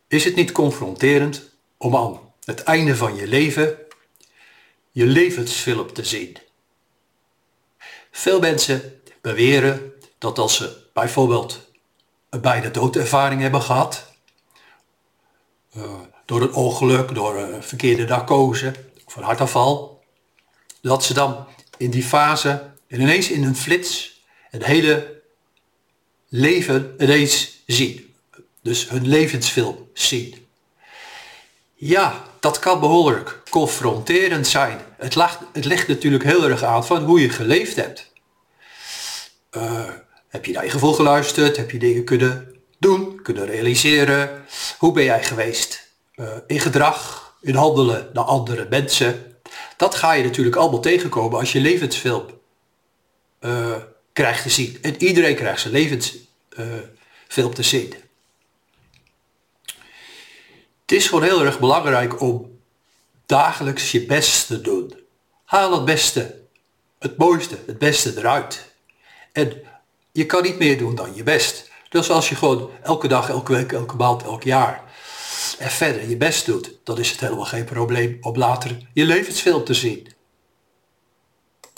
Is het niet confronterend om aan het einde van je leven je levensfilm te zien? Veel mensen beweren dat als ze bijvoorbeeld een bijna doodervaring hebben gehad, door een ongeluk, door een verkeerde narcose of een hartaanval, dat ze dan in die fase ineens in een flits het hele leven ineens zien. Dus hun levensfilm zien. Ja, dat kan behoorlijk confronterend zijn. Het ligt natuurlijk heel erg aan van hoe je geleefd hebt. Heb je naar je gevoel geluisterd? Heb je dingen kunnen doen, kunnen realiseren? Hoe ben jij geweest in gedrag, in handelen naar andere mensen? Dat ga je natuurlijk allemaal tegenkomen als je levensfilm krijgt te zien. En iedereen krijgt zijn levensfilm te zien. Het is gewoon heel erg belangrijk om dagelijks je best te doen. Haal het beste, het mooiste, het beste eruit. En je kan niet meer doen dan je best. Dus als je gewoon elke dag, elke week, elke maand, elk jaar en verder je best doet, dan is het helemaal geen probleem om later je levensfilm te zien.